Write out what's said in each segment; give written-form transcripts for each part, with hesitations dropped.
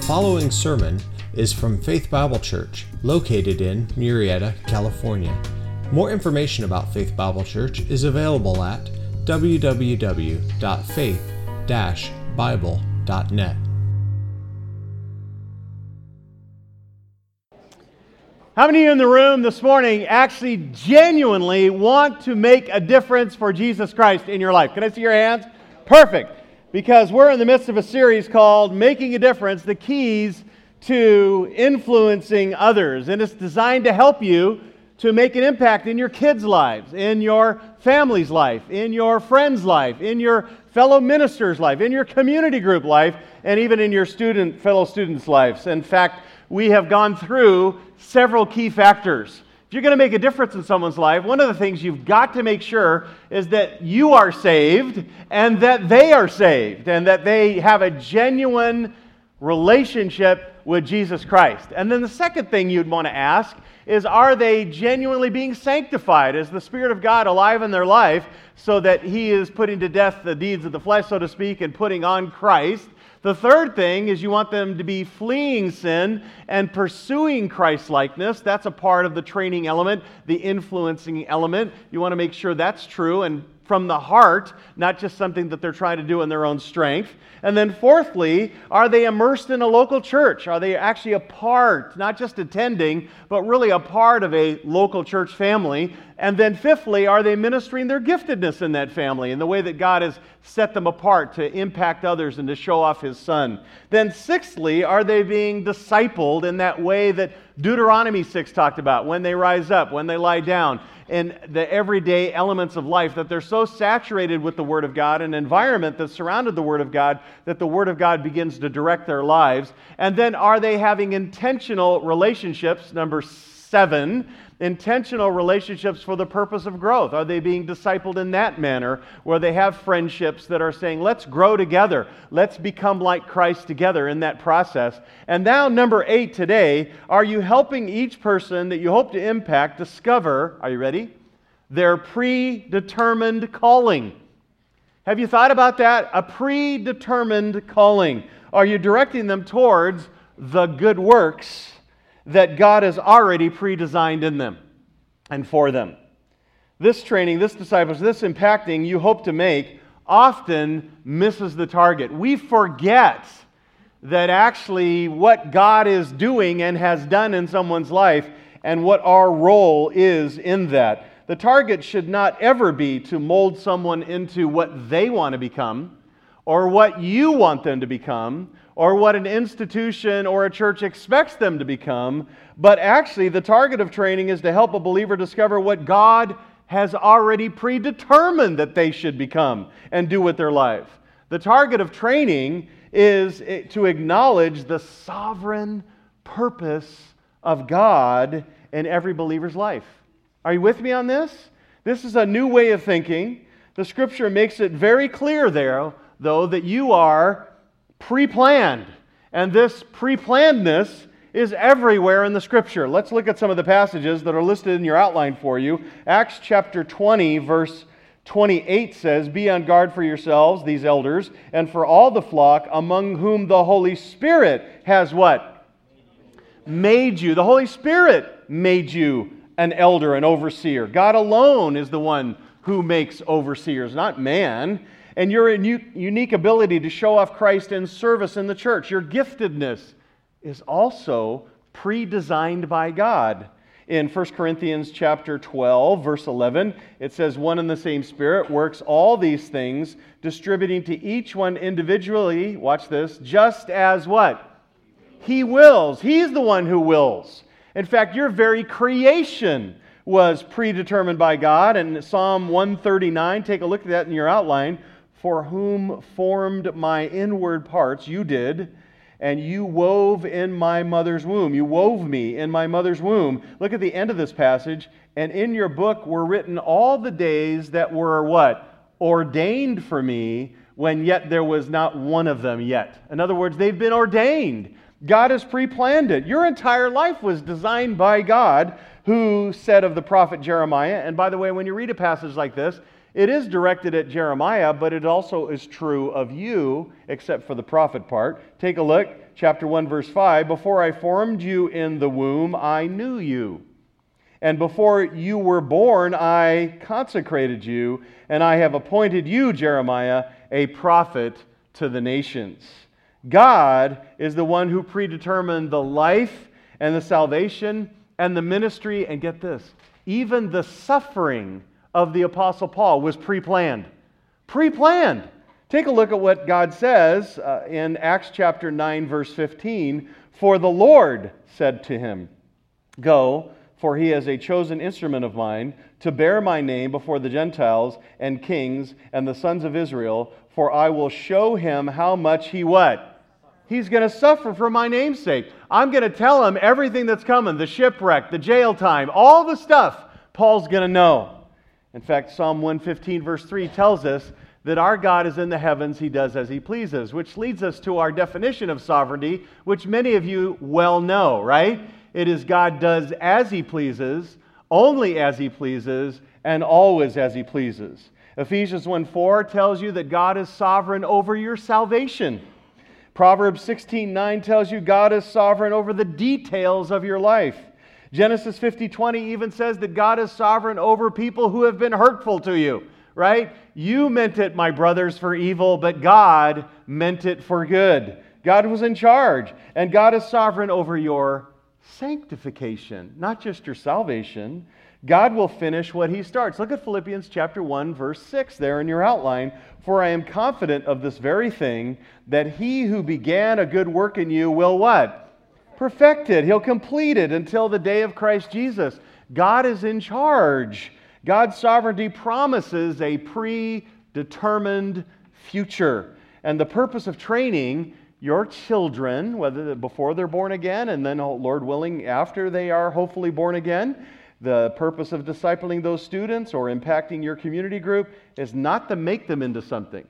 following sermon is from Faith Bible Church, located in Murrieta, California. More information about Faith Bible Church is available at www.faith-bible.net. How many of you in the room this morning actually genuinely want to make a difference for Jesus Christ in your life? Can I see your hands? Perfect. Because we're in the midst of a series called Making a Difference, the Keys to Influencing Others. And it's designed to help you to make an impact in your kids' lives, in your family's life, in your friends' life, in your fellow ministers' life, in your community group life, and even in your fellow students' lives. In fact, we have gone through several key factors. If you're going to make a difference in someone's life, one of the things you've got to make sure is that you are saved and that they are saved and that they have a genuine relationship with Jesus Christ. And then the second thing you'd want to ask is, are they genuinely being sanctified? Is the Spirit of God alive in their life so that He is putting to death the deeds of the flesh, so to speak, and putting on Christ? The third thing is you want them to be fleeing sin and pursuing Christ-likeness. That's a part of the training element, the influencing element. You want to make sure that's true and from the heart, not just something that they're trying to do in their own strength. And then fourthly, are they immersed in a local church? Are they actually a part, not just attending, but really a part of a local church family? And then fifthly, are they ministering their giftedness in that family in the way that God has set them apart to impact others and to show off His Son? Then sixthly, are they being discipled in that way that Deuteronomy 6 talked about, when they rise up, when they lie down, and the everyday elements of life, that they're so saturated with the Word of God, an environment that's surrounded the Word of God, that the Word of God begins to direct their lives. And then are they having intentional relationships, number 7, intentional relationships for the purpose of growth? Are they being discipled in that manner, where they have friendships that are saying, let's grow together, let's become like Christ together in that process? And now number 8 today, are you helping each person that you hope to impact discover, are you ready, their predetermined calling? Have you thought about that? A predetermined calling. Are you directing them towards the good works that God has already pre-designed in them and for them? This training, this discipleship, this impacting you hope to make often misses the target. We forget that actually what God is doing and has done in someone's life and what our role is in that. The target should not ever be to mold someone into what they want to become or what you want them to become, or what an institution or a church expects them to become, but actually the target of training is to help a believer discover what God has already predetermined that they should become and do with their life. The target of training is to acknowledge the sovereign purpose of God in every believer's life. Are you with me on this? This is a new way of thinking. The Scripture makes it very clear there, though, that you are pre-planned. And this pre-plannedness is everywhere in the Scripture. Let's look at some of the passages that are listed in your outline for you. Acts chapter 20, verse 28 says, "Be on guard for yourselves, these elders, and for all the flock among whom the Holy Spirit has" what? Made you. The Holy Spirit made you an elder, an overseer. God alone is the one who makes overseers, not man. And your unique ability to show off Christ in service in the church, your giftedness, is also pre-designed by God. In 1 Corinthians chapter 12, verse 11, it says, "One and the same Spirit works all these things, distributing to each one individually," watch this, "just as" what? He wills. He's the one who wills. In fact, your very creation was predetermined by God. And Psalm 139, take a look at that in your outline. "For whom formed my inward parts, you did, and you wove in my mother's womb." You wove me in my mother's womb. Look at the end of this passage. "And in your book were written all the days that were" what? "Ordained for me, when yet there was not one of them yet." In other words, they've been ordained. God has pre-planned it. Your entire life was designed by God, who said of the prophet Jeremiah, and by the way, when you read a passage like this, It is directed at Jeremiah, but it also is true of you, except for the prophet part. Take a look, chapter 1, verse 5. Before I formed you in the womb, I knew you. And before you were born, I consecrated you, and I have appointed you, Jeremiah, a prophet to the nations. God is the one who predetermined the life and the salvation and the ministry, and get this, even the suffering of the Apostle Paul was pre-planned. Pre-planned. Take a look at what God says in Acts chapter 9, verse 15. For the Lord said to him, Go, for he is a chosen instrument of mine to bear my name before the Gentiles and kings and the sons of Israel, for I will show him how much he what? He's going to suffer for my name's sake. I'm going to tell him everything that's coming, the shipwreck, the jail time, all the stuff Paul's going to know. In fact, Psalm 115 verse 3 tells us that our God is in the heavens, He does as He pleases, which leads us to our definition of sovereignty, which many of you well know, right? It is God does as He pleases, only as He pleases, and always as He pleases. Ephesians 1:4 tells you that God is sovereign over your salvation. Proverbs 16:9 tells you God is sovereign over the details of your life. Genesis 50:20 even says that God is sovereign over people who have been hurtful to you, right? You meant it, my brothers, for evil, but God meant it for good. God was in charge, and God is sovereign over your sanctification, not just your salvation. God will finish what He starts. Look at Philippians chapter 1, verse 6 there in your outline. For I am confident of this very thing, that He who began a good work in you will what? Perfect it. He'll complete it until the day of Christ Jesus. God is in charge. God's sovereignty promises a predetermined future. And the purpose of training your children, whether before they're born again and then, Lord willing, after they are hopefully born again, the purpose of discipling those students or impacting your community group is not to make them into something.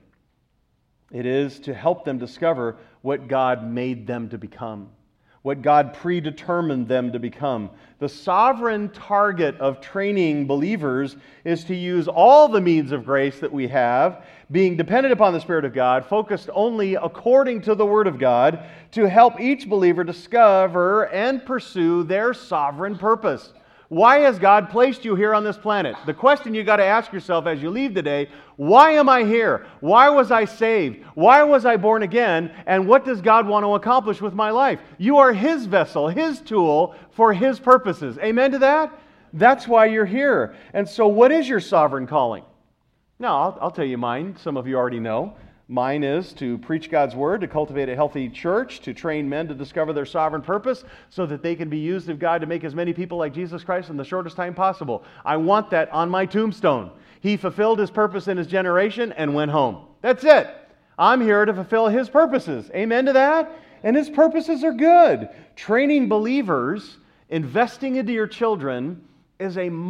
It is to help them discover what God made them to become, what God predetermined them to become. The sovereign target of training believers is to use all the means of grace that we have, being dependent upon the Spirit of God, focused only according to the Word of God, to help each believer discover and pursue their sovereign purpose. Why has God placed you here on this planet? The question you got to ask yourself as you leave today, why am I here? Why was I saved? Why was I born again? And what does God want to accomplish with my life? You are His vessel, His tool for His purposes. Amen to that? That's why you're here. And so what is your sovereign calling? Now, I'll tell you mine. Some of you already know. Mine is to preach God's Word, to cultivate a healthy church, to train men to discover their sovereign purpose so that they can be used of God to make as many people like Jesus Christ in the shortest time possible. I want that on my tombstone. He fulfilled His purpose in His generation and went home. That's it. I'm here to fulfill His purposes. Amen to that? And His purposes are good. Training believers, investing into your children is a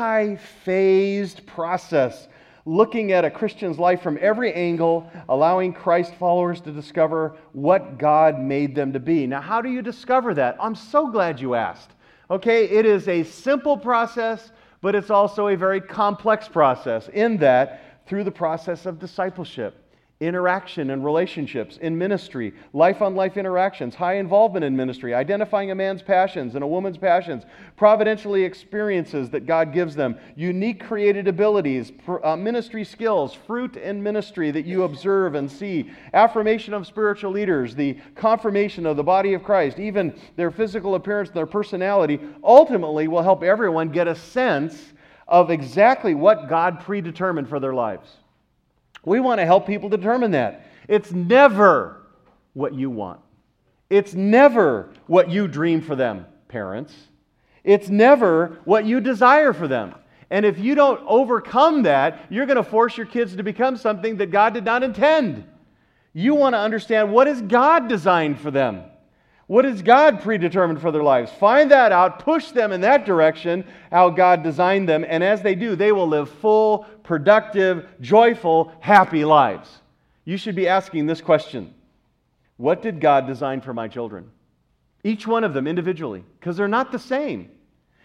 multi-phased process, looking at a Christian's life from every angle, allowing Christ followers to discover what God made them to be. Now, how do you discover that? I'm so glad you asked. Okay, it is a simple process, but it's also a very complex process in that through the process of discipleship, interaction and relationships in ministry, life-on-life interactions, high involvement in ministry, identifying a man's passions and a woman's passions, providentially experiences that God gives them, unique created abilities, ministry skills, fruit in ministry that you observe and see, affirmation of spiritual leaders, the confirmation of the body of Christ, even their physical appearance and their personality, ultimately will help everyone get a sense of exactly what God predetermined for their lives. We want to help people determine that. It's never what you want. It's never what you dream for them, parents. It's never what you desire for them. And if you don't overcome that, you're going to force your kids to become something that God did not intend. You want to understand, what is God designed for them? What is God predetermined for their lives? Find that out, push them in that direction, how God designed them, and as they do, they will live full, productive, joyful, happy lives. You should be asking this question: what did God design for my children? Each one of them individually, because they're not the same.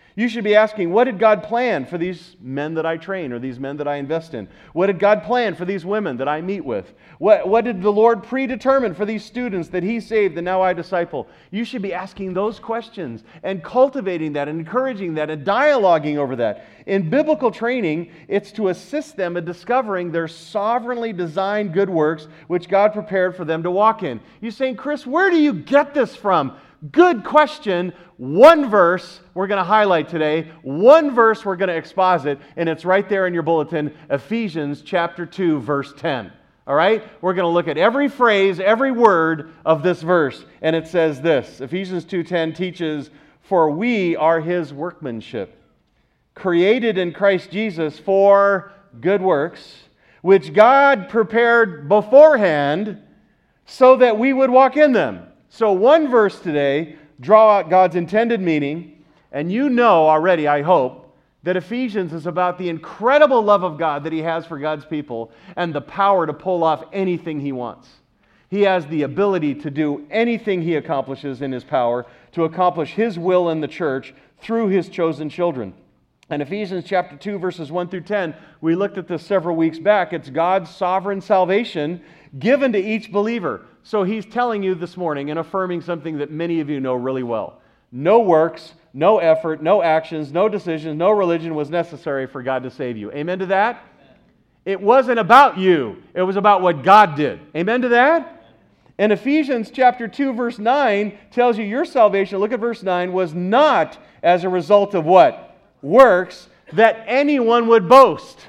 You should be asking, what did God plan for these men that I train or these men that I invest in? What did God plan for these women that I meet with? What did the Lord predetermine for these students that He saved and now I disciple? You should be asking those questions and cultivating that and encouraging that and dialoguing over that. In biblical training, it's to assist them in discovering their sovereignly designed good works which God prepared for them to walk in. You're saying, Chris, where do you get this from? Good question. One verse we're going to highlight today. One verse we're going to exposit, and it's right there in your bulletin, Ephesians chapter 2, verse 10. All right? We're going to look at every phrase, every word of this verse, and it says this. Ephesians 2:10 teaches, "For we are His workmanship, created in Christ Jesus for good works, which God prepared beforehand so that we would walk in them." So one verse today, draw out God's intended meaning, and you know already, I hope, that Ephesians is about the incredible love of God that He has for God's people and the power to pull off anything He wants. He has the ability to do anything He accomplishes in His power to accomplish His will in the church through His chosen children. In Ephesians chapter 2, verses 1 through 10, we looked at this several weeks back. It's God's sovereign salvation given to each believer. So He's telling you this morning and affirming something that many of you know really well. No works, no effort, no actions, no decisions, no religion was necessary for God to save you. Amen to that? Amen. It wasn't about you. It was about what God did. Amen to that? And Ephesians chapter 2, verse 9 tells you your salvation, look at verse 9, was not as a result of what? Works, that anyone would boast.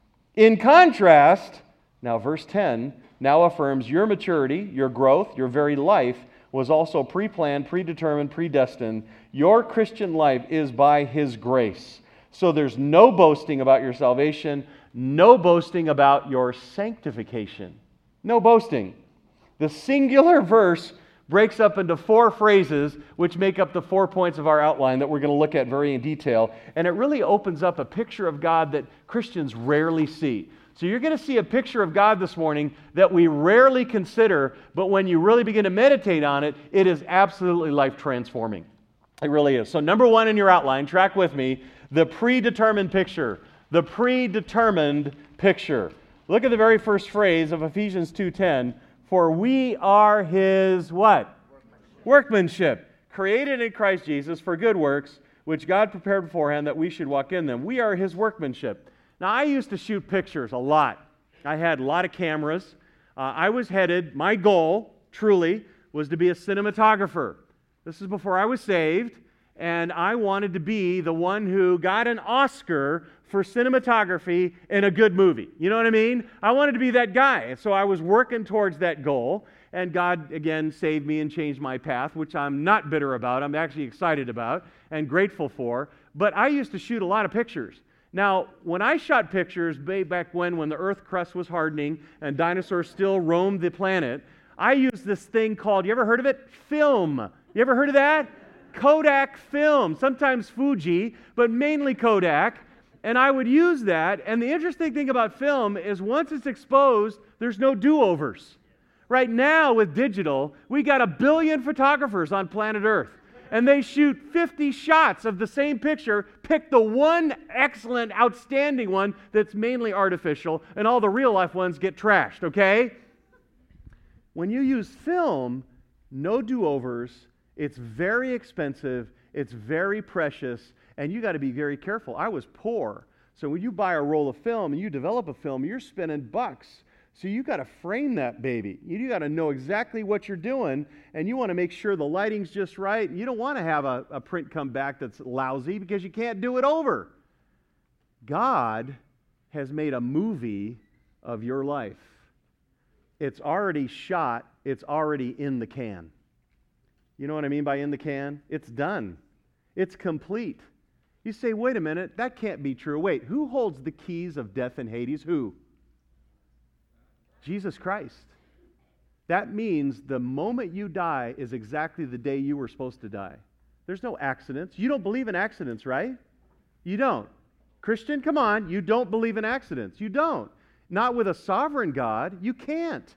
In contrast, now verse 10 now affirms your maturity, your growth, your very life was also pre-planned, predetermined, predestined. Your Christian life is by His grace. So there's no boasting about your salvation, no boasting about your sanctification. No boasting. The singular verse breaks up into 4 phrases which make up the 4 points of our outline that we're going to look at very in detail. And it really opens up a picture of God that Christians rarely see. So you're going to see a picture of God this morning that we rarely consider, but when you really begin to meditate on it, it is absolutely life-transforming. It really is. So number 1 in your outline, track with me, the predetermined picture. The predetermined picture. Look at the very first phrase of Ephesians 2:10. For we are His what? Workmanship. Created in Christ Jesus for good works, which God prepared beforehand that we should walk in them. We are His workmanship. Now, I used to shoot pictures a lot. I had a lot of cameras. I was headed, my goal, truly, was to be a cinematographer. This is before I was saved, and I wanted to be the one who got an Oscar for cinematography in a good movie. You know what I mean? I wanted to be that guy. And so I was working towards that goal, and God, again, saved me and changed my path, which I'm not bitter about. I'm actually excited about and grateful for. But I used to shoot a lot of pictures. Now, when I shot pictures way back when the earth crust was hardening and dinosaurs still roamed the planet, I used this thing called, you ever heard of it? Film. You ever heard of that? Kodak film. Sometimes Fuji, but mainly Kodak. And I would use that, and the interesting thing about film is once it's exposed, there's no do-overs. Right now with digital, we got 1 billion photographers on planet Earth, and they shoot 50 shots of the same picture, pick the one excellent, outstanding one that's mainly artificial, and all the real-life ones get trashed, okay? When you use film, no do-overs, it's very expensive, it's very precious, and you got to be very careful. I was poor, so when you buy a roll of film and you develop a film, you're spending bucks. So you got to frame that baby. You got to know exactly what you're doing, and you want to make sure the lighting's just right. You don't want to have a print come back that's lousy because you can't do it over. God has made a movie of your life. It's already shot. It's already in the can. You know what I mean by in the can? It's done. It's complete. You say, wait a minute, that can't be true. Wait, who holds the keys of death and Hades? Who? Jesus Christ. That means the moment you die is exactly the day you were supposed to die. There's no accidents. You don't believe in accidents, right? You don't. Christian, come on, you don't believe in accidents. You don't. Not with a sovereign God. You can't.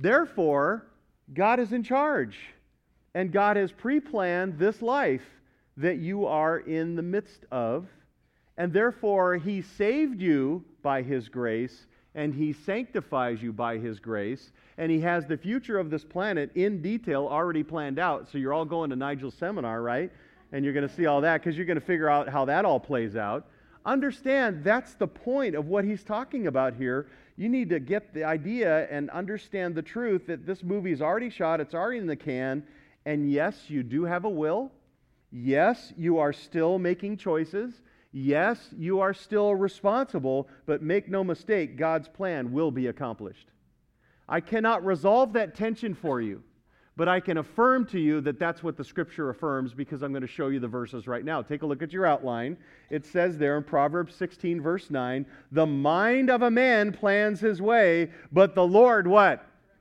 Therefore, God is in charge. And God has pre-planned this life that you are in the midst of. And therefore, He saved you by His grace, and He sanctifies you by His grace, and He has the future of this planet in detail already planned out. So you're all going to Nigel's seminar, right? And you're going to see all that because you're going to figure out how that all plays out. Understand, that's the point of what he's talking about here. You need to get the idea and understand the truth that this movie is already shot, it's already in the can, and yes, you do have a will. Yes, you are still making choices. Yes, you are still responsible, but make no mistake, God's plan will be accomplished. I cannot resolve that tension for you, but I can affirm to you that that's what the Scripture affirms because I'm going to show you the verses right now. Take a look at your outline. It says there in Proverbs 16, verse 9, the mind of a man plans his way, but the Lord what?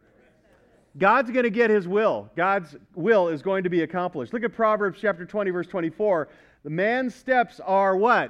God's going to get His will. God's will is going to be accomplished. Look at Proverbs chapter 20, verse 24. The man's steps are what?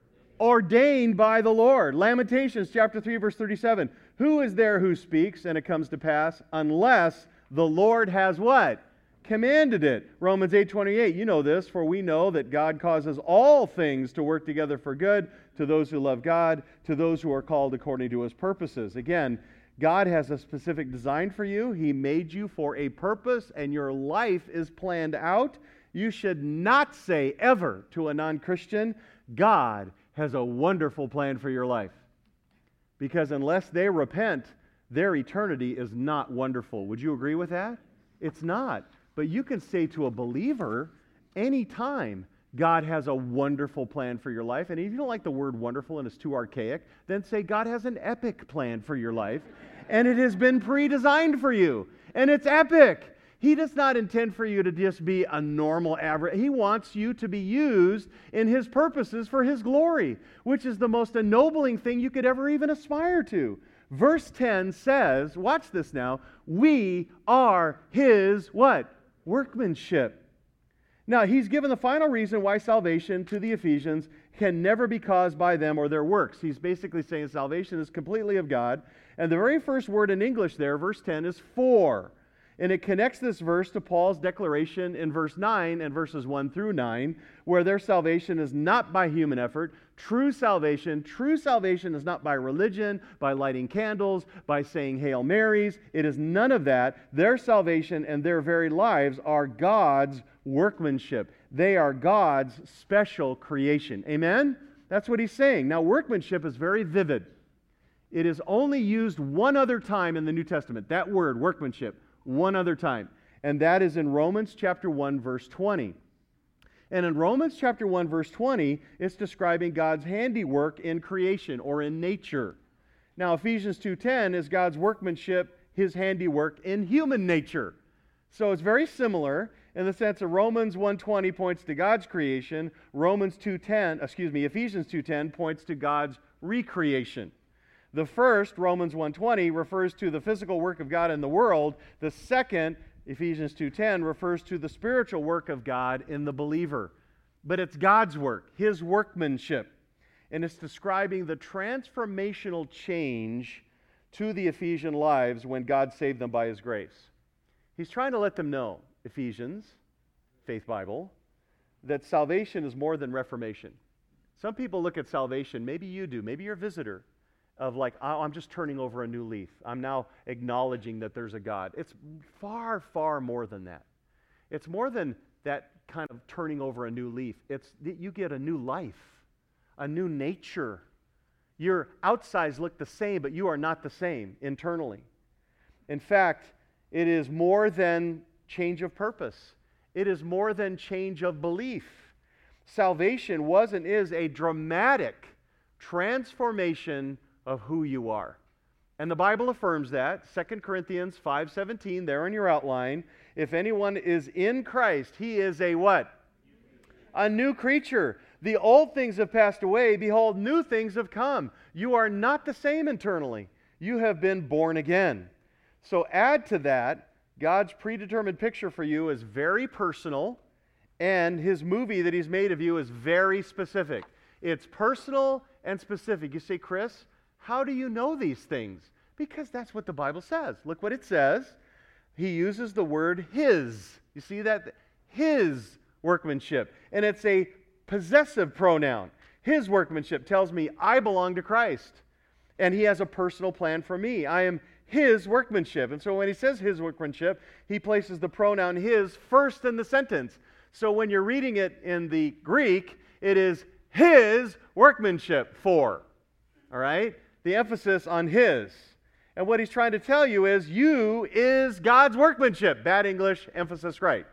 Ordained by the Lord. Lamentations chapter 3, verse 37. Who is there who speaks and it comes to pass unless the Lord has what? Commanded it. Romans 8:28. You know this, for we know that God causes all things to work together for good to those who love God, to those who are called according to His purposes. Again, God has a specific design for you. He made you for a purpose, and your life is planned out. You should not say ever to a non-Christian, God has a wonderful plan for your life. Because unless they repent, their eternity is not wonderful. Would you agree with that? It's not. But you can say to a believer anytime, God has a wonderful plan for your life. And if you don't like the word wonderful and it's too archaic, then say God has an epic plan for your life. And it has been pre-designed for you. And it's epic. He does not intend for you to just be a normal average. He wants you to be used in His purposes for His glory, which is the most ennobling thing you could ever even aspire to. Verse 10 says, watch this now, we are His what? Workmanship. Now, he's given the final reason why salvation to the Ephesians can never be caused by them or their works. He's basically saying salvation is completely of God. And the very first word in English there, verse 10, is for. And it connects this verse to Paul's declaration in verse 9 and verses 1 through 9, where their salvation is not by human effort. True salvation is not by religion, by lighting candles, by saying Hail Marys. It is none of that. Their salvation and their very lives are God's workmanship. They are God's special creation. Amen? That's what he's saying. Now, workmanship is very vivid. It is only used one other time in the New Testament. That word, workmanship, one other time. And that is in Romans chapter 1, verse 20. And in Romans chapter 1, verse 20, it's describing God's handiwork in creation or in nature. Now, Ephesians 2:10 is God's workmanship, His handiwork in human nature. So it's very similar in the sense that Romans 1:20 points to God's creation. Ephesians 2:10 points to God's recreation. The first, Romans 1:20, refers to the physical work of God in the world. The second, Ephesians 2:10, refers to the spiritual work of God in the believer. But it's God's work, His workmanship. And it's describing the transformational change to the Ephesian lives when God saved them by His grace. He's trying to let them know, Ephesians, Faith Bible, that salvation is more than reformation. Some people look at salvation, maybe you do, maybe you're a visitor, of like, oh, I'm just turning over a new leaf. I'm now acknowledging that there's a God. It's far, far more than that. It's more than that kind of turning over a new leaf. It's that you get a new life, a new nature. Your outsides look the same, but you are not the same internally. In fact, it is more than change of purpose. It is more than change of belief. Salvation was and is a dramatic transformation of who you are. And the Bible affirms that. 2 Corinthians 5:17, there in your outline. If anyone is in Christ, he is a what? A new creature. The old things have passed away. Behold, new things have come. You are not the same internally. You have been born again. So add to that, God's predetermined picture for you is very personal, and His movie that He's made of you is very specific. It's personal and specific. You say, Chris, how do you know these things? Because that's what the Bible says. Look what it says. He uses the word His. You see that? His workmanship. And it's a possessive pronoun. His workmanship tells me I belong to Christ. And He has a personal plan for me. I am His workmanship. And so when He says His workmanship, He places the pronoun His first in the sentence. So when you're reading it in the Greek, it is His workmanship for. All right? The emphasis on His. And what He's trying to tell you is, you is God's workmanship. Bad English, emphasis right.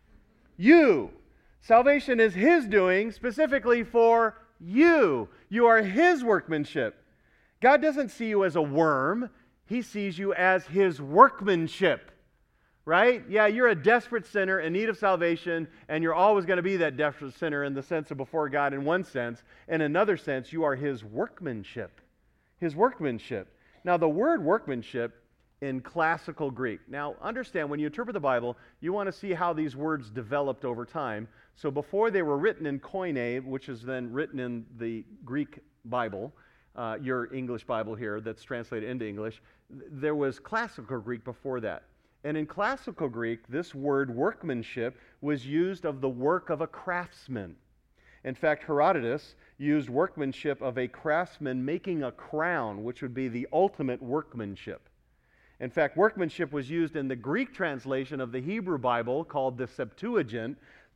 You. Salvation is His doing, specifically for you. You are His workmanship. God doesn't see you as a worm. He sees you as His workmanship. Right? Yeah, you're a desperate sinner in need of salvation, and you're always going to be that desperate sinner in the sense of before God in one sense. In another sense, you are His workmanship. His workmanship. Now, the word workmanship in classical Greek. Now, understand, when you interpret the Bible, you want to see how these words developed over time. So before they were written in Koine, which is then written in the Greek Bible, your English Bible here that's translated into English, there was classical Greek before that. And in classical Greek, this word workmanship was used of the work of a craftsman. In fact, Herodotus used workmanship of a craftsman making a crown, which would be the ultimate workmanship. In fact, workmanship was used in the Greek translation of the Hebrew Bible called the Septuagint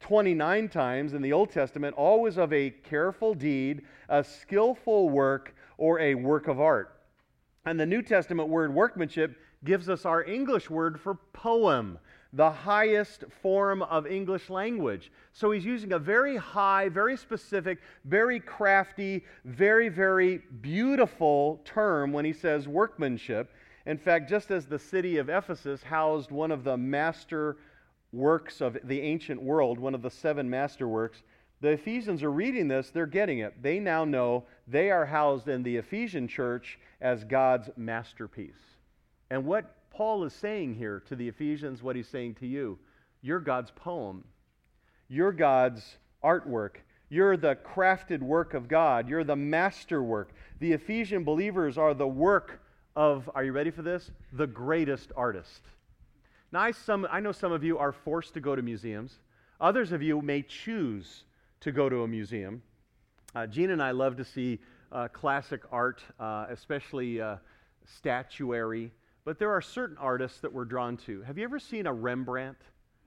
29 times in the Old Testament, always of a careful deed, a skillful work, or a work of art. And the New Testament word workmanship gives us our English word for poem, the highest form of English language. So he's using a very high, very specific, very crafty, very, very beautiful term when he says workmanship. In fact, just as the city of Ephesus housed one of the master works of the ancient world, one of the 7 masterworks, the Ephesians are reading this, they're getting it. They now know they are housed in the Ephesian church as God's masterpiece. And what Paul is saying here to the Ephesians, what he's saying to you, you're God's poem. You're God's artwork. You're the crafted work of God. You're the masterwork. The Ephesian believers are the work of, are you ready for this? The greatest artist. Now, I know some of you are forced to go to museums. Others of you may choose to go to a museum. Gina and I love to see classic art, especially statuary. But there are certain artists that we're drawn to. Have you ever seen a Rembrandt?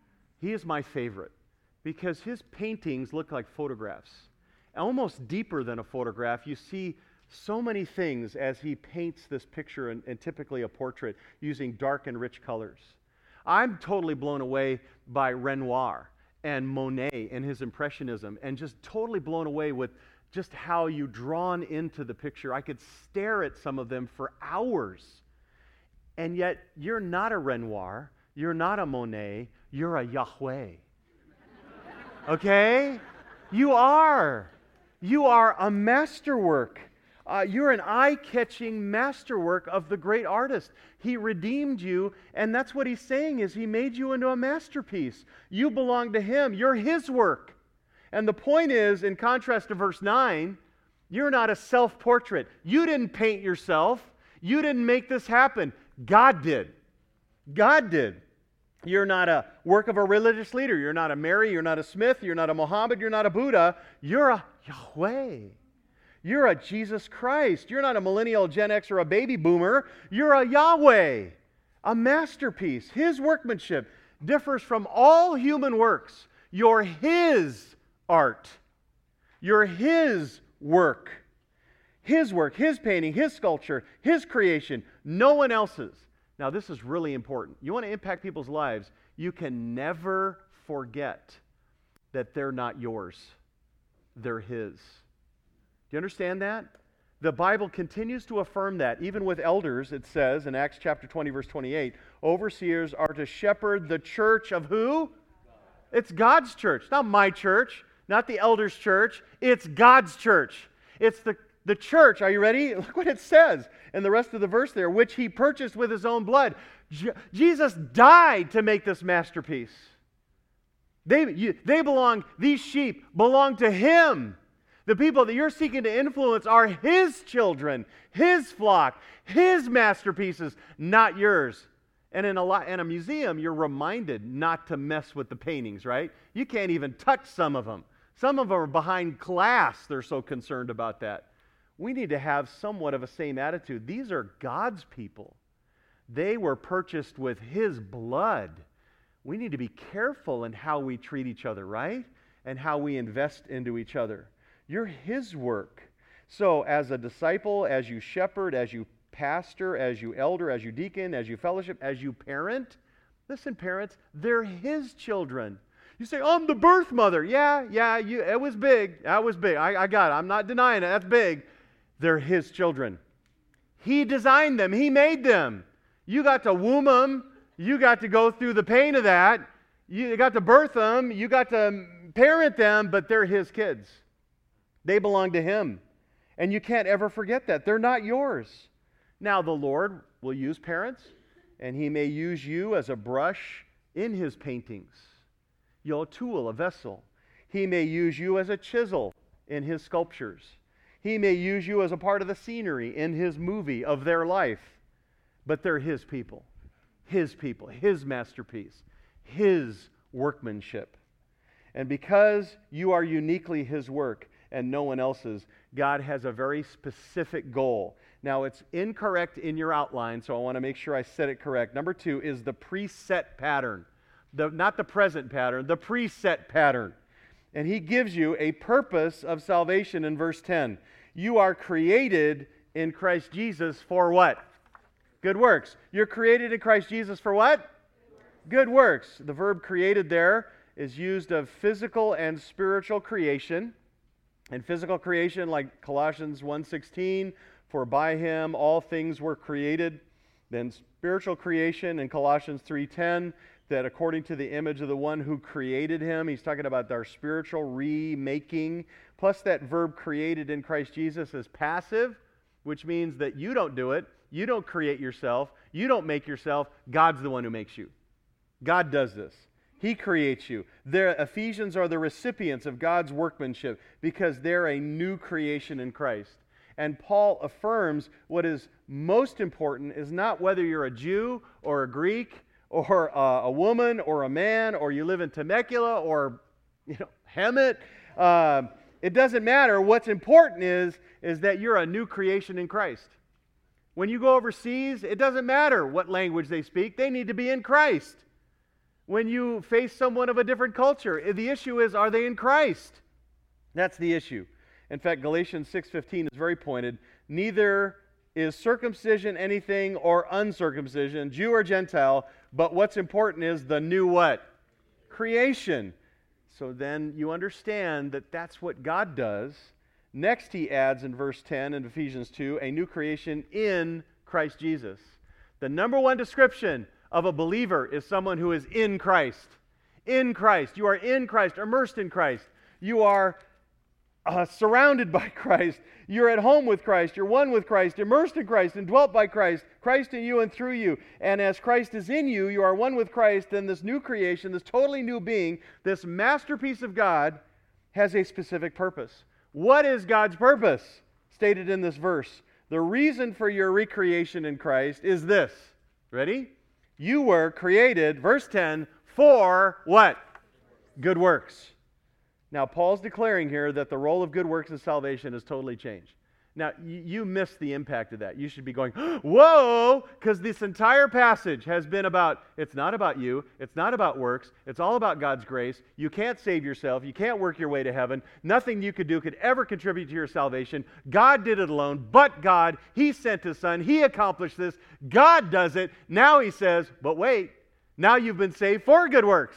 He is my favorite because his paintings look like photographs. Almost deeper than a photograph. You see so many things as he paints this picture, and typically a portrait, using dark and rich colors. I'm totally blown away by Renoir and Monet and his Impressionism, and just totally blown away with just how you drawn into the picture. I could stare at some of them for hours. And yet, you're not a Renoir, you're not a Monet, you're a Yahweh. Okay? You are. You are a masterwork. You're an eye-catching masterwork of the great artist. He redeemed you, and that's what he's saying is he made you into a masterpiece. You belong to him. You're his work. And the point is, in contrast to verse 9, you're not a self-portrait. You didn't paint yourself. You didn't make this happen. God did. God did. You're not a work of a religious leader. You're not a Mary. You're not a Smith. You're not a Muhammad. You're not a Buddha. You're a Yahweh. You're a Jesus Christ. You're not a millennial, Gen X, or a baby boomer. You're a Yahweh, a masterpiece. His workmanship differs from all human works. You're His art. You're His work. His work, His painting, His sculpture, His creation, no one else's. Now, this is really important. You want to impact people's lives, you can never forget that they're not yours. They're His. Do you understand that? The Bible continues to affirm that. Even with elders, it says in Acts chapter 20, verse 28, overseers are to shepherd the church of who? God. It's God's church, not my church, not the elders' church. It's God's church. It's the church, are you ready? Look what it says in the rest of the verse there, which He purchased with His own blood. Jesus died to make this masterpiece. These sheep belong to Him. The people that you're seeking to influence are His children, His flock, His masterpieces, not yours. And in a museum, you're reminded not to mess with the paintings, right? You can't even touch some of them. Some of them are behind glass. They're so concerned about that. We need to have somewhat of a same attitude. These are God's people. They were purchased with His blood. We need to be careful in how we treat each other, right? And how we invest into each other. You're His work. So as a disciple, as you shepherd, as you pastor, as you elder, as you deacon, as you fellowship, as you parent, listen, parents, they're His children. You say, I'm the birth mother. Yeah, it was big. That was big. I got it. I'm not denying it. That's big. They're His children. He designed them. He made them. You got to womb them. You got to go through the pain of that. You got to birth them. You got to parent them, but they're His kids. They belong to Him. And you can't ever forget that. They're not yours. Now, the Lord will use parents, and He may use you as a brush in His paintings. You're a tool, a vessel. He may use you as a chisel in His sculptures. He may use you as a part of the scenery in His movie of their life. But they're His people, His masterpiece, His workmanship. And because you are uniquely His work and no one else's, God has a very specific goal. Now, it's incorrect in your outline, so I want to make sure I said it correct. Number 2 is the preset pattern. Not the present pattern, the preset pattern. And He gives you a purpose of salvation in verse 10. You are created in Christ Jesus for what? Good works. You're created in Christ Jesus for what? Good works. The verb created there is used of physical and spiritual creation. And physical creation, like Colossians 1:16, for by Him all things were created. Then spiritual creation in Colossians 3:10, that according to the image of the one who created him, he's talking about our spiritual remaking. Plus that verb created in Christ Jesus is passive, which means that you don't do it. You don't create yourself. You don't make yourself. God's the one who makes you. God does this. He creates you. The Ephesians are the recipients of God's workmanship because they're a new creation in Christ. And Paul affirms what is most important is not whether you're a Jew or a Greek or a woman or a man or you live in Temecula or Hemet. It doesn't matter. What's important is that you're a new creation in Christ. When you go overseas, it doesn't matter what language they speak. They need to be in Christ. When you face someone of a different culture, the issue is, are they in Christ? That's the issue. In fact, Galatians 6:15 is very pointed. Neither is circumcision anything or uncircumcision, Jew or Gentile, but what's important is the new what? Creation. So then you understand that that's what God does. Next he adds in verse 10 in Ephesians 2, a new creation in Christ Jesus. The number one description of a believer is someone who is in Christ. In Christ. You are in Christ, immersed in Christ. You are surrounded by Christ. You're at home with Christ. You're one with Christ, immersed in Christ, and dwelt by Christ. Christ in you and through you. And as Christ is in you, you are one with Christ. And this new creation, this totally new being, this masterpiece of God, has a specific purpose. What is God's purpose? Stated in this verse. The reason for your recreation in Christ is this. Ready? You were created, verse 10, for what? Good works. Now, Paul's declaring here that the role of good works in salvation has totally changed. Now, you missed the impact of that. You should be going, whoa, because this entire passage has been about, it's not about you, it's not about works, it's all about God's grace. You can't save yourself, you can't work your way to heaven. Nothing you could do could ever contribute to your salvation. God did it alone, but God, He sent His Son, He accomplished this, God does it. Now He says, but wait, now you've been saved for good works.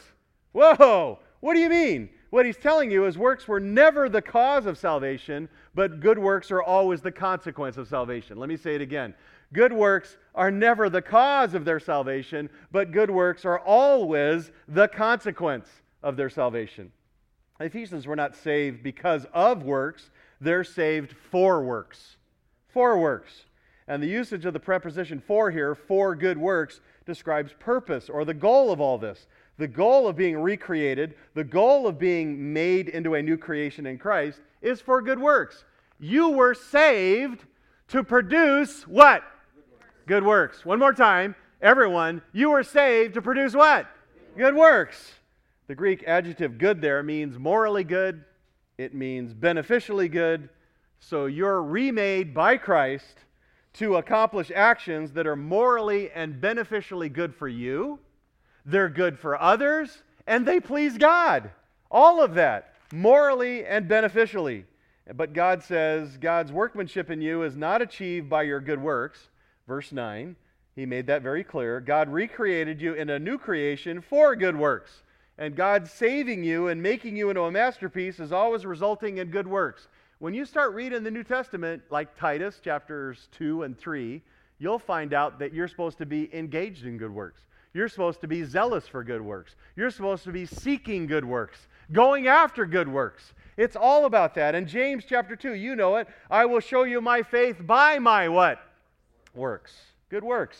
Whoa, what do you mean? What He's telling you is works were never the cause of salvation, but good works are always the consequence of salvation. Let me say it again. Good works are never the cause of their salvation, but good works are always the consequence of their salvation. The Ephesians were not saved because of works. They're saved for works. For works. And the usage of the preposition for here, for good works, describes purpose or the goal of all this. The goal of being recreated, the goal of being made into a new creation in Christ is for good works. You were saved to produce what? Good works. One more time. Everyone, you were saved to produce what? Good works. The Greek adjective good there means morally good. It means beneficially good. So you're remade by Christ to accomplish actions that are morally and beneficially good for you. They're good for others, and they please God. All of that, morally and beneficially. But God says God's workmanship in you is not achieved by your good works. Verse 9, He made that very clear. God recreated you in a new creation for good works. And God saving you and making you into a masterpiece is always resulting in good works. When you start reading the New Testament, like Titus chapters 2 and 3, you'll find out that you're supposed to be engaged in good works. You're supposed to be zealous for good works. You're supposed to be seeking good works, going after good works. It's all about that. And James chapter 2, you know it. I will show you my faith by my what? Works. Good works.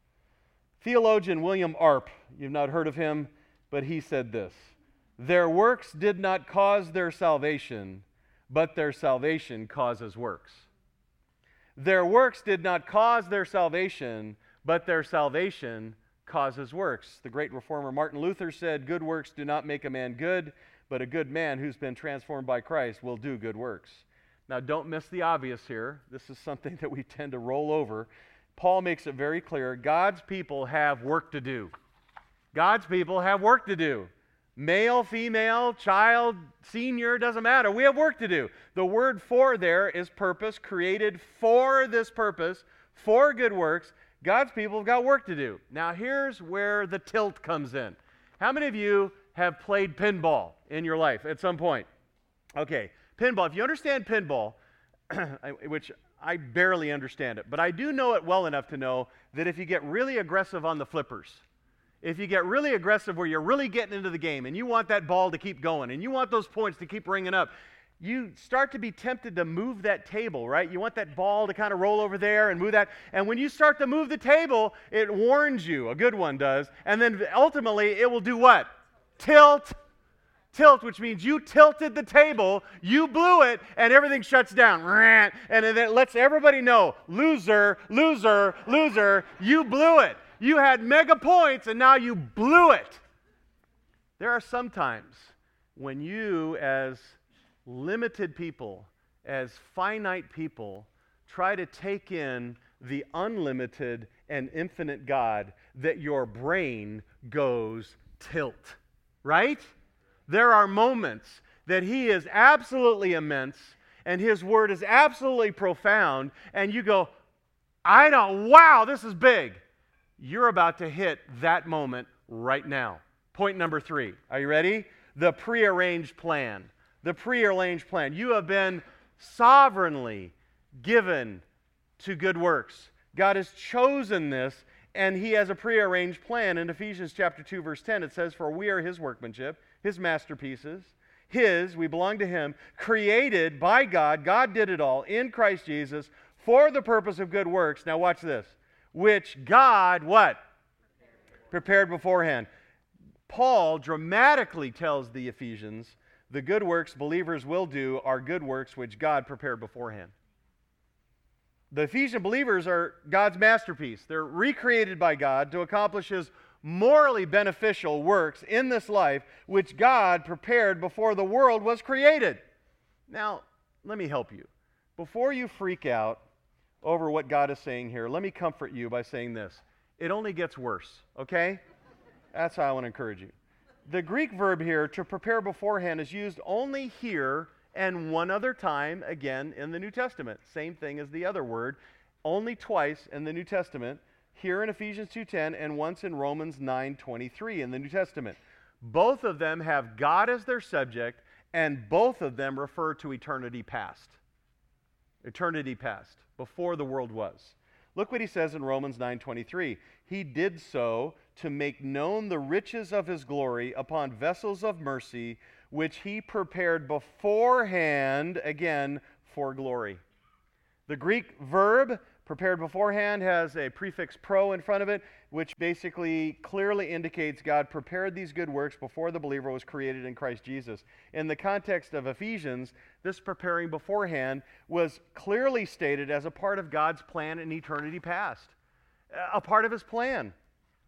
Theologian William Arp, you've not heard of him, but he said this: their works did not cause their salvation, but their salvation causes works. Their works did not cause their salvation, but their salvation causes works. The great reformer Martin Luther said, good works do not make a man good, but a good man who's been transformed by Christ will do good works. Now, don't miss the obvious here. This is something that we tend to roll over. Paul makes it very clear. God's people have work to do. God's people have work to do. Male, female, child, senior, doesn't matter. We have work to do. The word for there is purpose, created for this purpose, for good works. God's people have got work to do. Now, here's where the tilt comes in. How many of you have played pinball in your life at some point? Okay, pinball. If you understand pinball, which I barely understand it, but I do know it well enough to know that if you get really aggressive on the flippers, if you get really aggressive where you're really getting into the game and you want that ball to keep going and you want those points to keep ringing up, you start to be tempted to move that table, right? You want that ball to kind of roll over there and move that. And when you start to move the table, it warns you. A good one does. And then ultimately it will do what? Tilt. Tilt, which means you tilted the table, you blew it, and everything shuts down. And then it lets everybody know, loser, loser, loser, you blew it. You had mega points, and now you blew it. There are some times when you, as limited people, as finite people, try to take in the unlimited and infinite God, that your brain goes tilt, right? There are moments that He is absolutely immense, and His Word is absolutely profound, and you go, wow, this is big. You're about to hit that moment right now. Point number 3. Are you ready? The prearranged plan. The prearranged plan. You have been sovereignly given to good works. God has chosen this, and He has a prearranged plan. In Ephesians chapter 2, verse 10, it says, for we are His workmanship, His masterpieces. We belong to Him, created by God. God did it all in Christ Jesus for the purpose of good works. Now watch this. Which God, what? Prepared beforehand. Paul dramatically tells the Ephesians, the good works believers will do are good works which God prepared beforehand. The Ephesian believers are God's masterpiece. They're recreated by God to accomplish His morally beneficial works in this life, which God prepared before the world was created. Now, let me help you. Before you freak out over what God is saying here, let me comfort you by saying this. It only gets worse, okay? That's how I want to encourage you. The Greek verb here, to prepare beforehand, is used only here and one other time, again, in the New Testament. Same thing as the other word, only twice in the New Testament, here in Ephesians 2:10 and once in Romans 9:23 in the New Testament. Both of them have God as their subject, and both of them refer to eternity past. Eternity past, before the world was. Look what he says in Romans 9:23. He did so to make known the riches of His glory upon vessels of mercy, which He prepared beforehand, again, for glory. The Greek verb, prepared beforehand, has a prefix pro in front of it, which basically clearly indicates God prepared these good works before the believer was created in Christ Jesus. In the context of Ephesians, this preparing beforehand was clearly stated as a part of God's plan in eternity past. A part of His plan.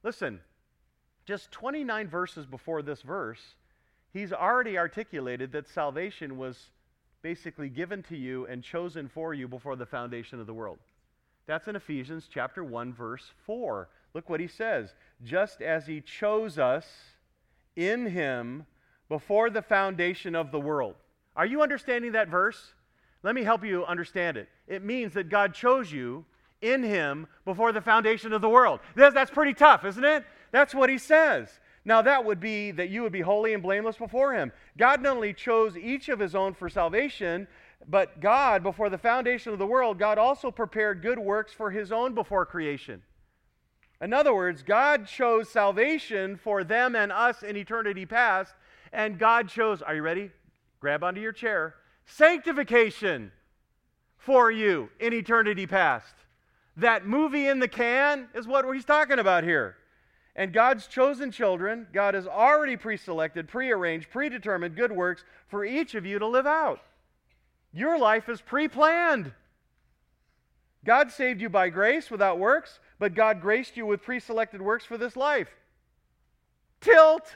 Listen, just 29 verses before this verse, he's already articulated that salvation was basically given to you and chosen for you before the foundation of the world. That's in Ephesians chapter 1, verse 4. Look what he says. Just as he chose us in him before the foundation of the world. Are you understanding that verse? Let me help you understand it. It means that God chose you in him before the foundation of the world. That's pretty tough, isn't it? That's what he says. Now that would be that you would be holy and blameless before him. God not only chose each of his own for salvation, but God, before the foundation of the world, God also prepared good works for his own before creation. In other words, God chose salvation for them and us in eternity past, and God chose, are you ready? Grab onto your chair. Sanctification for you in eternity past. That movie in the can is what he's talking about here. And God's chosen children, God has already pre-selected, prearranged, predetermined good works for each of you to live out. Your life is pre-planned. God saved you by grace without works, but God graced you with pre-selected works for this life. Tilt!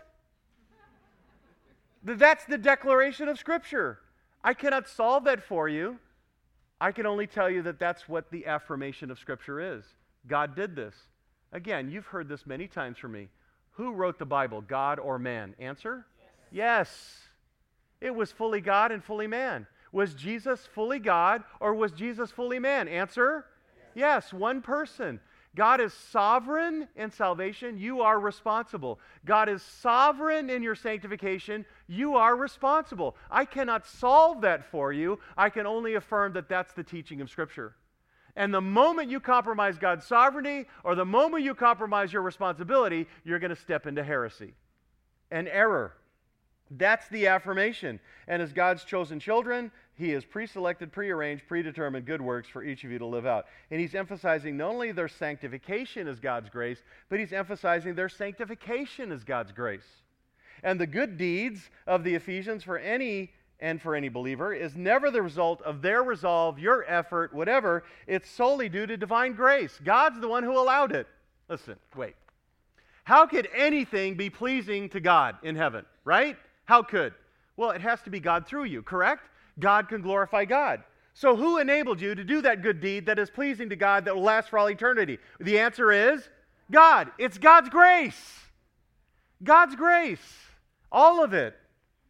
That's the declaration of Scripture. I cannot solve that for you. I can only tell you that that's what the affirmation of Scripture is. God did this. Again, you've heard this many times from me. Who wrote the Bible, God or man? Answer? Yes. It was fully God and fully man. Was Jesus fully God or was Jesus fully man? Answer? Yes, one person. God is sovereign in salvation. You are responsible. God is sovereign in your sanctification. You are responsible. I cannot solve that for you. I can only affirm that that's the teaching of Scripture. And the moment you compromise God's sovereignty or the moment you compromise your responsibility, you're going to step into heresy and error. That's the affirmation. And as God's chosen children, he has pre-selected, prearranged, predetermined good works for each of you to live out. And he's emphasizing not only their sanctification as God's grace, but he's emphasizing their sanctification as God's grace. And the good deeds of the Ephesians for any believer is never the result of their resolve, your effort, whatever. It's solely due to divine grace. God's the one who allowed it. Listen, wait. How could anything be pleasing to God in heaven, right? How could? Well, it has to be God through you, correct? God can glorify God. So who enabled you to do that good deed that is pleasing to God that will last for all eternity? The answer is God. It's God's grace. God's grace. All of it.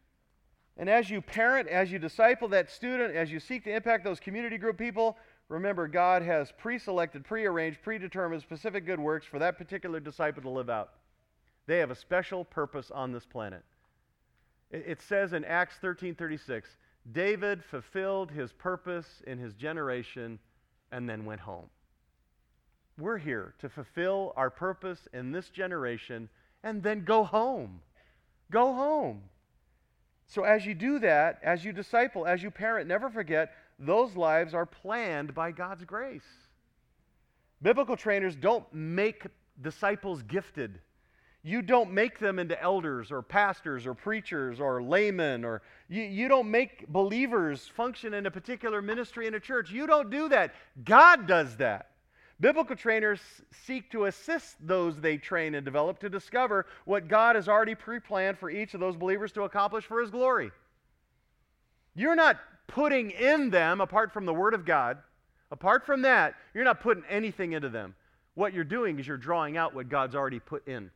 And as you parent, as you disciple that student, as you seek to impact those community group people, remember God has pre-selected, prearranged, predetermined specific good works for that particular disciple to live out. They have a special purpose on this planet. It says in Acts 13:36, David fulfilled his purpose in his generation and then went home. We're here to fulfill our purpose in this generation and then go home. Go home. So as you do that, as you disciple, as you parent, never forget, those lives are planned by God's grace. Biblical trainers don't make disciples gifted. You don't make them into elders or pastors or preachers or laymen, or you don't make believers function in a particular ministry in a church. You don't do that. God does that. Biblical trainers seek to assist those they train and develop to discover what God has already pre-planned for each of those believers to accomplish for His glory. You're not putting in them, apart from the Word of God, apart from that, you're not putting anything into them. What you're doing is you're drawing out what God's already put in.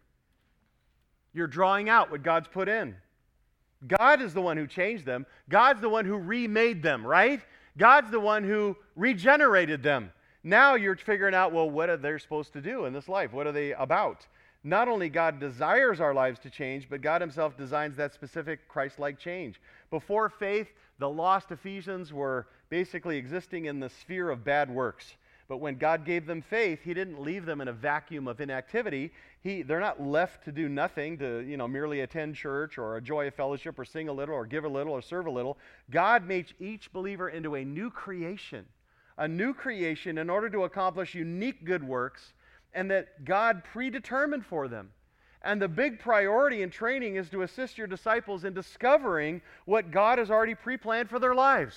You're drawing out what God's put in. God is the one who changed them. God's the one who remade them, right? God's the one who regenerated them. Now you're figuring out, well, what are they supposed to do in this life? What are they about? Not only God desires our lives to change, but God himself designs that specific Christ-like change. Before faith, the lost Ephesians were basically existing in the sphere of bad works. But when God gave them faith, he didn't leave them in a vacuum of inactivity. They're not left to do nothing, to merely attend church or enjoy a fellowship or sing a little or give a little or serve a little. God made each believer into a new creation in order to accomplish unique good works, and that God predetermined for them. And the big priority in training is to assist your disciples in discovering what God has already pre-planned for their lives.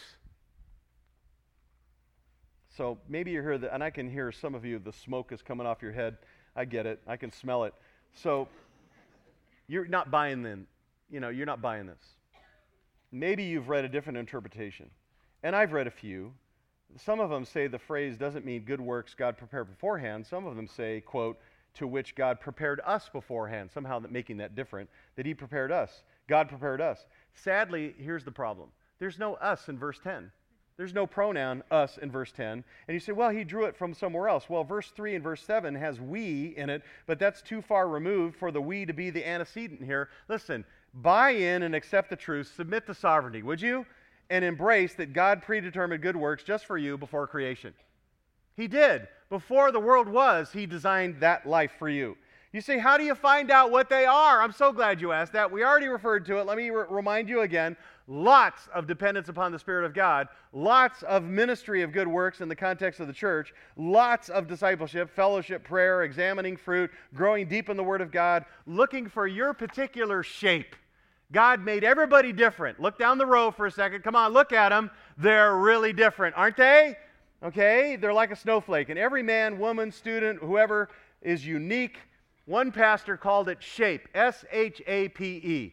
So maybe you're here, and I can hear some of you, the smoke is coming off your head. I get it. I can smell it. So you're not buying them. You're not buying this. Maybe you've read a different interpretation. And I've read a few. Some of them say the phrase doesn't mean good works God prepared beforehand. Some of them say, quote, to which God prepared us beforehand, somehow making that different, that he prepared us. God prepared us. Sadly, here's the problem. There's no us in verse 10. There's no pronoun us in verse 10. And you say, well, he drew it from somewhere else. Well, verse 3 and verse 7 has we in it, but that's too far removed for the we to be the antecedent here. Listen, buy in and accept the truth, submit to sovereignty, would you? And embrace that God predetermined good works just for you before creation. He did. Before the world was, he designed that life for you. You say, how do you find out what they are? I'm so glad you asked that. We already referred to it. Let me remind you again. Lots of dependence upon the Spirit of God. Lots of ministry of good works in the context of the church. Lots of discipleship, fellowship, prayer, examining fruit, growing deep in the Word of God, looking for your particular shape. God made everybody different. Look down the row for a second. Come on, look at them. They're really different, aren't they? Okay? They're like a snowflake. And every man, woman, student, whoever is unique. One pastor called it shape. S-H-A-P-E.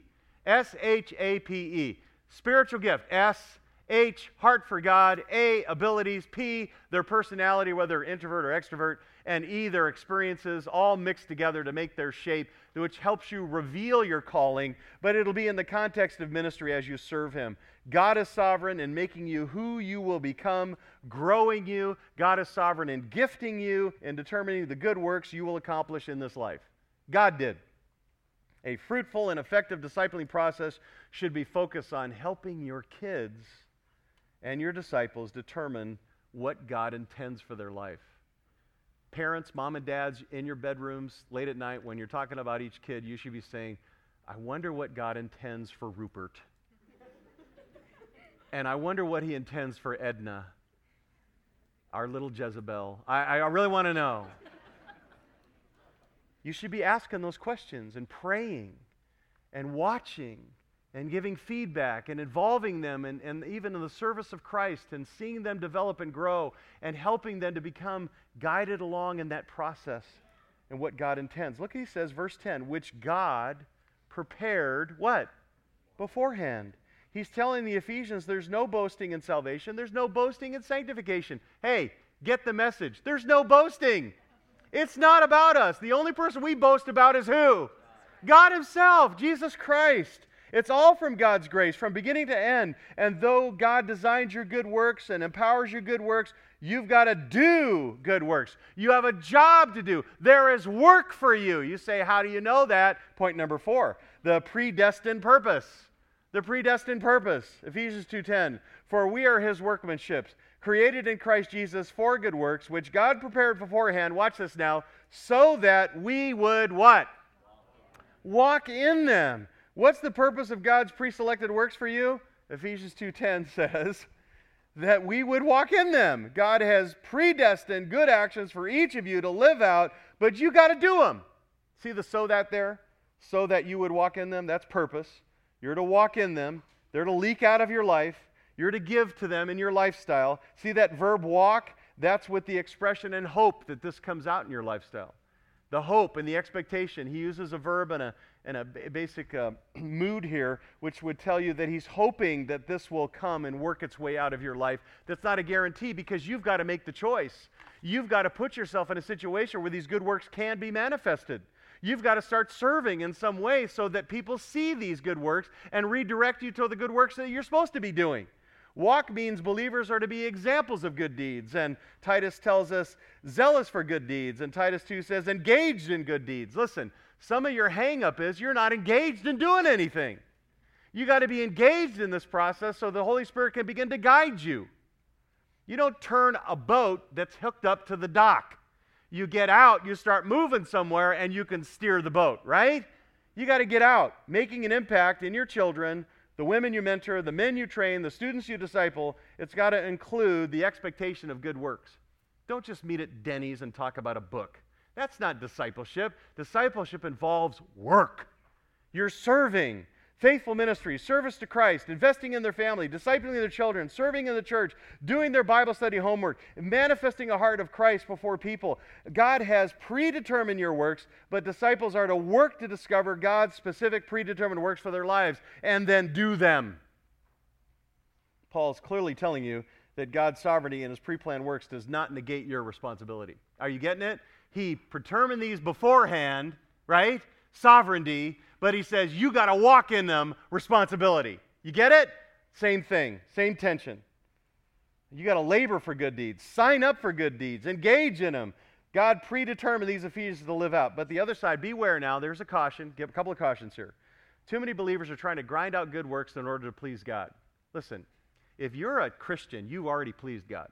S-H-A-P-E. Spiritual gift. S, H, heart for God. A, abilities. P, their personality, whether introvert or extrovert. And E, their experiences, all mixed together to make their shape, which helps you reveal your calling, but it'll be in the context of ministry as you serve him. God is sovereign in making you who you will become, growing you. God is sovereign in gifting you and determining the good works you will accomplish in this life. God did. A fruitful and effective discipling process should be focused on helping your kids and your disciples determine what God intends for their life. Parents, mom and dads, in your bedrooms late at night when you're talking about each kid, you should be saying, I wonder what God intends for Rupert. And I wonder what he intends for Edna, our little Jezebel. I really want to know. You should be asking those questions and praying and watching and giving feedback and involving them and even in the service of Christ and seeing them develop and grow and helping them to become guided along in that process and what God intends. Look, he says, verse 10, which God prepared what? Beforehand. He's telling the Ephesians there's no boasting in salvation. There's no boasting in sanctification. Hey, get the message. There's no boasting. It's not about us. The only person we boast about is who? God himself, Jesus Christ. It's all from God's grace, from beginning to end. And though God designs your good works and empowers your good works, you've got to do good works. You have a job to do. There is work for you. You say, how do you know that? Point number 4, the predestined purpose. The predestined purpose. Ephesians 2:10. For we are his workmanship, created in Christ Jesus for good works, which God prepared beforehand, watch this now, so that we would what? Walk in them. What's the purpose of God's pre-selected works for you? Ephesians 2:10 says that we would walk in them. God has predestined good actions for each of you to live out, but you got to do them. See the so that there? So that you would walk in them. That's purpose. You're to walk in them. They're to leak out of your life. You're to give to them in your lifestyle. See that verb walk? That's with the expression and hope that this comes out in your lifestyle. The hope and the expectation. He uses a verb and a basic mood here, which would tell you that he's hoping that this will come and work its way out of your life. That's not a guarantee because you've got to make the choice. You've got to put yourself in a situation where these good works can be manifested. You've got to start serving in some way so that people see these good works and redirect you to the good works that you're supposed to be doing. Walk means believers are to be examples of good deeds. And Titus tells us zealous for good deeds. And Titus 2 says engaged in good deeds. Listen, some of your hang-up is you're not engaged in doing anything. You got to be engaged in this process so the Holy Spirit can begin to guide you. You don't turn a boat that's hooked up to the dock. You get out, you start moving somewhere, and you can steer the boat, right? You got to get out, making an impact in your children, the women you mentor, the men you train, the students you disciple. It's got to include the expectation of good works. Don't just meet at Denny's and talk about a book. That's not discipleship. Discipleship involves work. You're serving. Faithful ministry, service to Christ, investing in their family, discipling their children, serving in the church, doing their Bible study homework, manifesting a heart of Christ before people. God has predetermined your works, but disciples are to work to discover God's specific predetermined works for their lives and then do them. Paul's clearly telling you that God's sovereignty and his pre-planned works does not negate your responsibility. Are you getting it? He determined these beforehand, right? Sovereignty, but he says you got to walk in them, responsibility. You get it? Same thing, same tension. You got to labor for good deeds, sign up for good deeds, engage in them. God predetermined these Ephesians to live out. But the other side, beware now, there's a caution, give a couple of cautions here. Too many believers are trying to grind out good works in order to please God. Listen, if you're a Christian, you've already pleased God.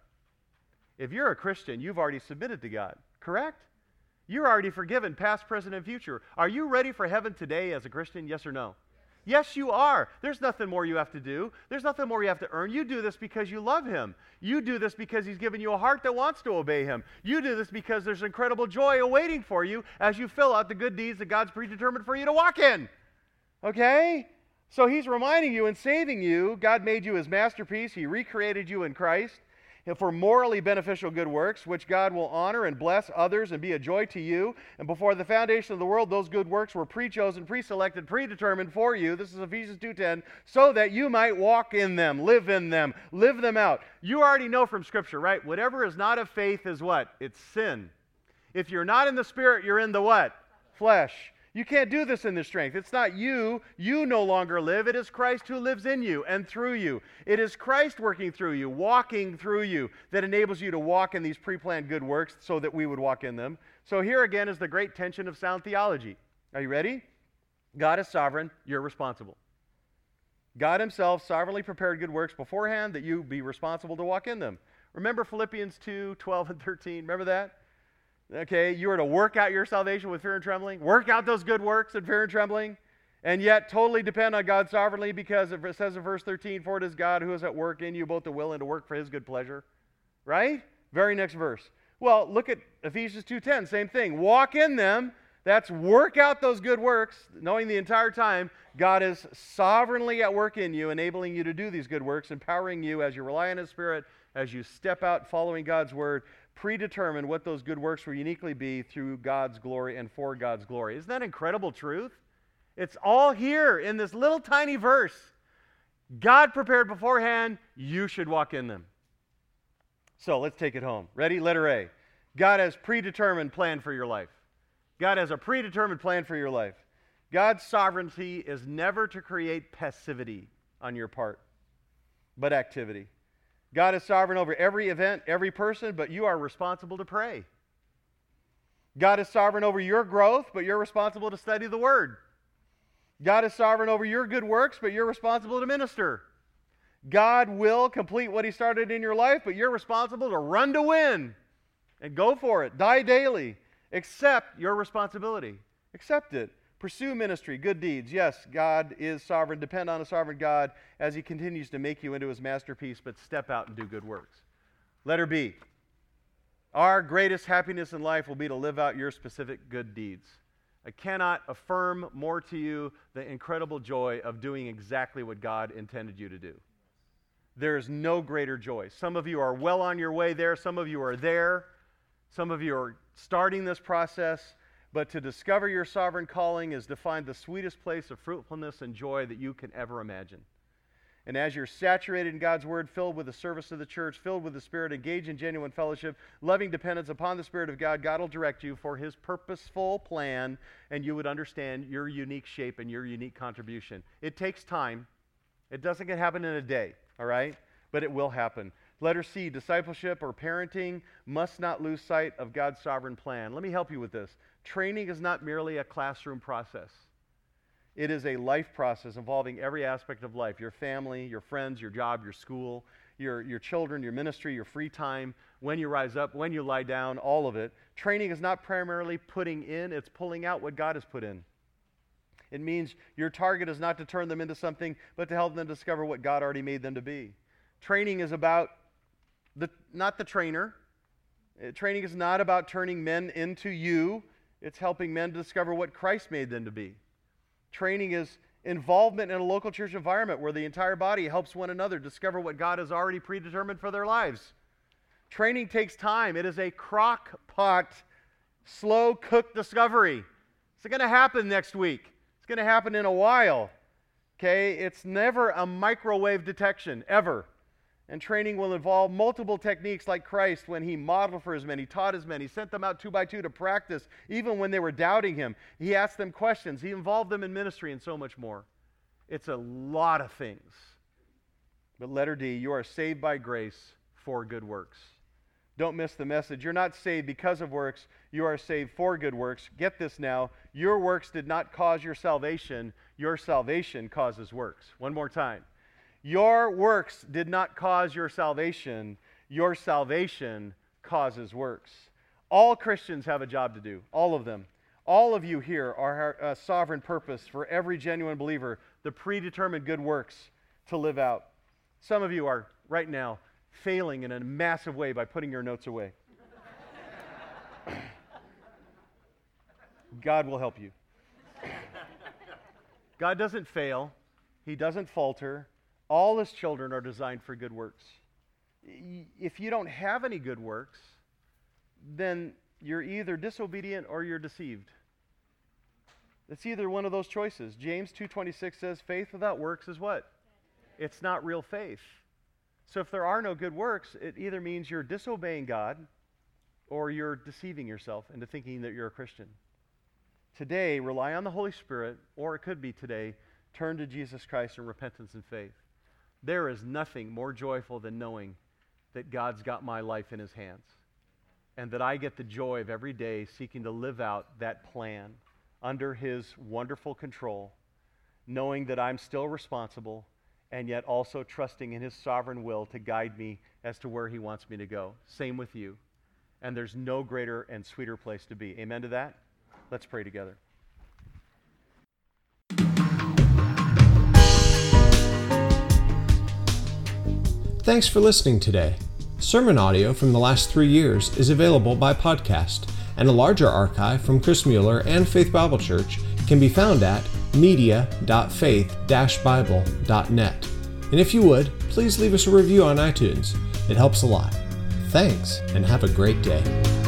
If you're a Christian, you've already submitted to God, correct? You're already forgiven, past, present, and future. Are you ready for heaven today as a Christian, yes or no? Yes, you are. There's nothing more you have to do. There's nothing more you have to earn. You do this because you love him. You do this because he's given you a heart that wants to obey him. You do this because there's incredible joy awaiting for you as you fill out the good deeds that God's predetermined for you to walk in. Okay? So he's reminding you and saving you. God made you his masterpiece. He recreated you in Christ for morally beneficial good works, which God will honor and bless others and be a joy to you. And before the foundation of the world, those good works were pre-chosen, pre-selected, predetermined for you. This is Ephesians 2:10, so that you might walk in them, live them out. You already know from Scripture, right? Whatever is not of faith is what? It's sin. If you're not in the Spirit, you're in the what? Flesh. You can't do this in the strength. It's not you. You no longer live. It is Christ who lives in you and through you. It is Christ working through you, walking through you, that enables you to walk in these pre-planned good works so that we would walk in them. So here again is the great tension of sound theology. Are you ready? God is sovereign. You're responsible. God himself sovereignly prepared good works beforehand that you be responsible to walk in them. Remember Philippians 2:12 and 13? Remember that? Okay, you are to work out your salvation with fear and trembling. Work out those good works in fear and trembling. And yet totally depend on God sovereignly, because it says in verse 13, for it is God who is at work in you both to will and to work for his good pleasure. Right? Very next verse. Well, look at Ephesians 2:10, same thing. Walk in them. That's work out those good works, knowing the entire time God is sovereignly at work in you, enabling you to do these good works, empowering you as you rely on his Spirit, as you step out following God's word, predetermine what those good works will uniquely be through God's glory and for God's glory. Isn't that incredible truth? It's all here in this little tiny verse. God prepared beforehand, you should walk in them. So let's take it home. Ready? Letter A. God has predetermined plan for your life. God has a predetermined plan for your life. God's sovereignty is never to create passivity on your part, but activity. God is sovereign over every event, every person, but you are responsible to pray. God is sovereign over your growth, but you're responsible to study the Word. God is sovereign over your good works, but you're responsible to minister. God will complete what he started in your life, but you're responsible to run to win and go for it. Die daily. Accept your responsibility. Accept it. Pursue ministry, good deeds. Yes, God is sovereign. Depend on a sovereign God as he continues to make you into his masterpiece, but step out and do good works. Letter B. Our greatest happiness in life will be to live out your specific good deeds. I cannot affirm more to you the incredible joy of doing exactly what God intended you to do. There is no greater joy. Some of you are well on your way there. Some of you are there. Some of you are starting this process. But to discover your sovereign calling is to find the sweetest place of fruitfulness and joy that you can ever imagine. And as you're saturated in God's Word, filled with the service of the church, filled with the Spirit, engaged in genuine fellowship, loving dependence upon the Spirit of God, God will direct you for his purposeful plan, and you would understand your unique shape and your unique contribution. It takes time. It doesn't happen in a day, all right? But it will happen. Letter C, discipleship or parenting must not lose sight of God's sovereign plan. Let me help you with this. Training is not merely a classroom process. It is a life process involving every aspect of life. Your family, your friends, your job, your school, your children, your ministry, your free time, when you rise up, when you lie down, all of it. Training is not primarily putting in, it's pulling out what God has put in. It means your target is not to turn them into something, but to help them discover what God already made them to be. Training is about not the trainer. Training is not about turning men into you. It's helping men to discover what Christ made them to be. Training is involvement in a local church environment where the entire body helps one another discover what God has already predetermined for their lives. Training takes time. It is a crock pot, slow cook discovery. It's going to happen next week. It's going to happen in a while. Okay? It's never a microwave detection, ever. And training will involve multiple techniques like Christ when he modeled for his men, he taught his men, he sent them out 2 by 2 to practice, even when they were doubting him. He asked them questions, he involved them in ministry and so much more. It's a lot of things. But letter D, you are saved by grace for good works. Don't miss the message. You're not saved because of works, you are saved for good works. Get this now, your works did not cause your salvation causes works. One more time. Your works did not cause your salvation causes works. All Christians have a job to do, all of them. All of you here are a sovereign purpose for every genuine believer, the predetermined good works to live out. Some of you are, right now, failing in a massive way by putting your notes away. God will help you. God doesn't fail. He doesn't falter. All his children are designed for good works. If you don't have any good works, then you're either disobedient or you're deceived. It's either one of those choices. James 2:26 says, faith without works is what? It's not real faith. So if there are no good works, it either means you're disobeying God or you're deceiving yourself into thinking that you're a Christian. Today, rely on the Holy Spirit, or it could be today, turn to Jesus Christ in repentance and faith. There is nothing more joyful than knowing that God's got my life in his hands and that I get the joy of every day seeking to live out that plan under his wonderful control, knowing that I'm still responsible and yet also trusting in his sovereign will to guide me as to where he wants me to go. Same with you. And there's no greater and sweeter place to be. Amen to that? Let's pray together. Thanks for listening today. Sermon audio from the last 3 years is available by podcast, and a larger archive from Chris Mueller and Faith Bible Church can be found at media.faith-bible.net. And if you would, please leave us a review on iTunes. It helps a lot. Thanks, and have a great day.